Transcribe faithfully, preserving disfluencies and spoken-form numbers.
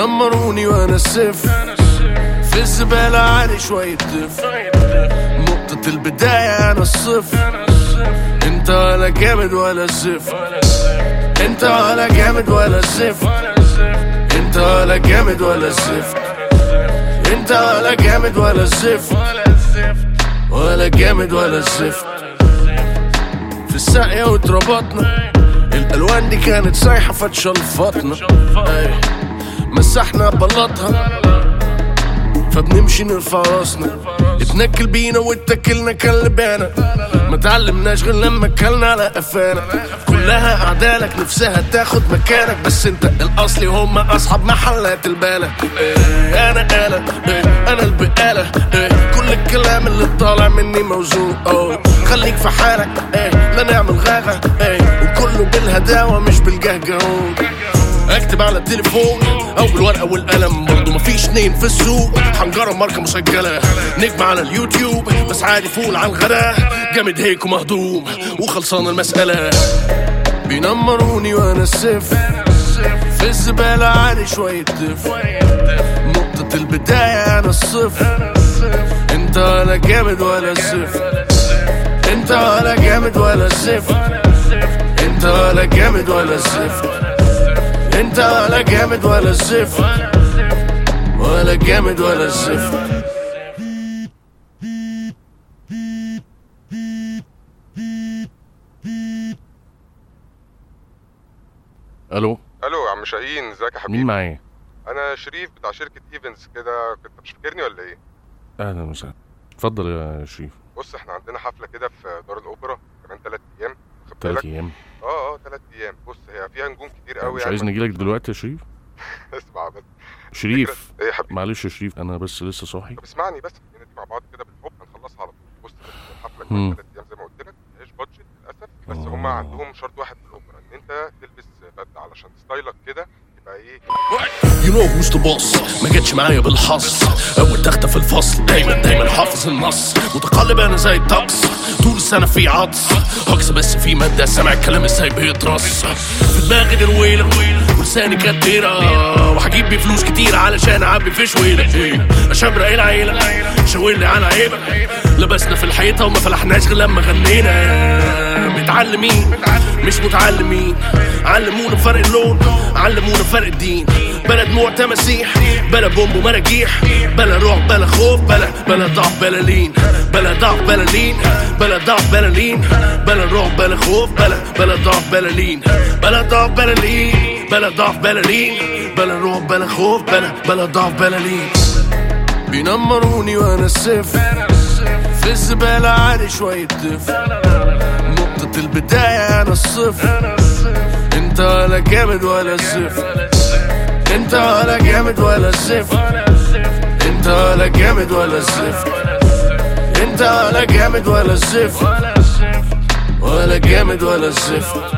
بينمروني وانا السيف في الزبالة عالي شوية دف. نقطة البداية انا الصفر. انت ولا جامد ولا زفت. انت ولا جامد ولا زفت. انت ولا جامد ولا زفت. انت ولا جامد ولا زفت. ولا جامد ولا زفت. في الساقية واتربطنا، الالوان دي كانت سايحة فتشلفطنا، مسحنا بلطها فبنمشي نرفع راسنا. اتنكل بينا واتكلنا كلبانا، ما تعلمناش غير لما اكلنا على قفانا. كلها اعدالك نفسها تاخد مكانك، بس انت الاصلي هم اصحاب محلات البالة. ايه انا آلة، ايه انا البقالة، ايه كل الكلام اللي طالع مني موزون. اوه خليك في حالك، ايه لا نعمل غاغة، ايه وكله بالهداوة مش بالجهجهون. اكتب على التليفون او بالورقة والقلم، برضو مفيش اتنين في السوق. حنجرة ماركة مسجلة، نجم على اليوتيوب بس عادي فول على الغداء. جامد هيك ومهضوم وخلصان المسألة. بينمروني وانا السيف في الزبالة عالي شوية دف. نقطة البداية انا الصفر. انت ولا جامد ولا زفت. انت ولا جامد ولا زفت. انت ولا جامد ولا زفت. انت ولا جامد ولا زفت. ولا جامد ولا زفت. الو الو يا عم شاهين، ازيك يا حبيبي؟ مين معايا؟ انا شريف بتاع شركه ايفنتس كده، كنت مش فاكرني ولا ايه؟ اهلا وسهلا، اتفضل يا شريف. بص احنا عندنا حفله كده في دار الاوبرا كمان ثلاث ايام. ثلاث ايام؟ اه اه ثلاث ايام. بص هي فيها نجوم كتير قوي. مش عايز نجيلك دلوقتي يا شريف؟ اسمع بس شريف. ايه يا حبيبي؟ معلش يا شريف انا بس لسه صاحي. طب اسمعني بس، ندي مع بعض كده بالحب هنخلصها على طول. بص الحفله كمان ثلاث ايام زي ما قلت لك، مفيهاش بادجت للاسف، بس أوه. هم عندهم شرط واحد في الاوبرا، ان انت تلبس بدله علشان ستايلك كده يبقى ايه. يو نو هوز ذا بوس. ما جاتش معايا بالحظ، اول تختة في الفصل، دايما دايما حافظ النص. متقلب انا زي الطقس، طول السنة في عطس. هكس بس في مادة، سامع الكلام ازاي بيترص. في دماغي درويلة ولساني كتيرة، وهجيب بيه فلوس كتير علشان اعبي في شويلة. اشبرق العيلة شاورلي على عيبة، لبسنا في الحيطة وما فلحناش غير لما غنينا. متعلمين مش متعلمين، علمونا فرق اللون، علمونا فرق الدين. بلا دموع تماسيح، بلا بومب ومراجيح، بلا رعب بلا خوف، بلا بلا ضعف بلا لين، بلا ضعف بلا لين، بلا ضعف بلا لين، بلا رعب بلا خوف، بلا بلا ضعف بلا لين، بلا ضعف بلا لين، بلا ضعف بلا لين، بلا رعب بلا خوف، بلا بلا ضعف بلا لين. بينمروني وانا السيف في الزبالة عالي شوية دف. نقطة البداية انا الصفر. انت ولا جامد ولا زفت. انت ولا جامد ولا زفت. انت ولا جامد ولا زفت. انت ولا جامد ولا زفت. ولا جامد ولا زفت.